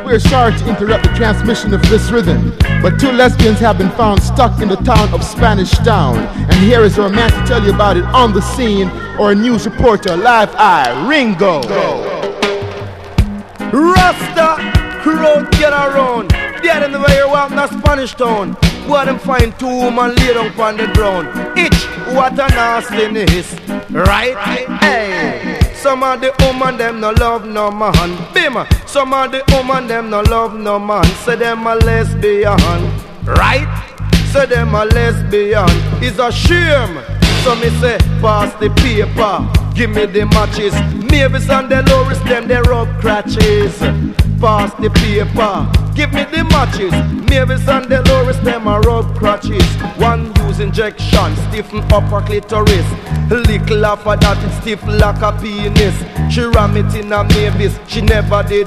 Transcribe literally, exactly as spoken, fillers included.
we're sorry to interrupt the transmission of this rhythm, but two lesbians have been found stuck in the town of Spanish Town. And here is our man to tell you about it on the scene, or a news reporter, Live Eye, Ringo. Rasta, road get around. Dead in the way you walk in a Spanish town. Boy, them find two women lay down on the ground. Each, what a nastiness, right? Hey. Some of the woman them no love no man. Bim. Some of the woman them no love no man. Say them a lesbian, right? Say them a lesbian. It's a shame. So me say, pass the paper, give me the matches. Mavis and the Loris, them they rub crutches. Pass the paper, give me the matches. Mavis and the Loris, them a rub crutches. One use injection, stiffen upper clitoris. Little after that, it's stiff like a penis. She ram it in a Mavis, she never did